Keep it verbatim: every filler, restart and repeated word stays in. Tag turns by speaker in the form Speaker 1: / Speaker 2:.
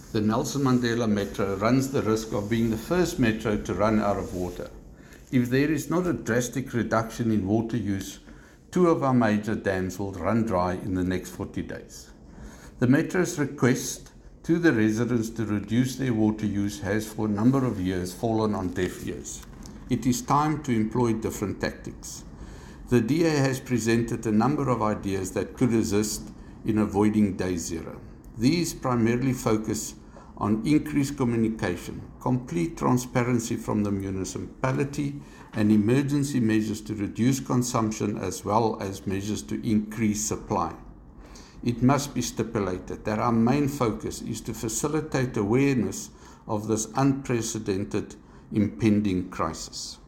Speaker 1: The Nelson Mandela Metro runs the risk of being the first metro to run out of water. If there is not a drastic reduction in water use, two of our major dams will run dry in the next forty days. The Metro's request to the residents to reduce their water use has for a number of years fallen on deaf ears. It is time to employ different tactics. The D A has presented a number of ideas that could assist in avoiding day zero. These primarily focus on increased communication, complete transparency from the municipality, and emergency measures to reduce consumption as well as measures to increase supply. It must be stipulated that our main focus is to facilitate awareness of this unprecedented impending crisis.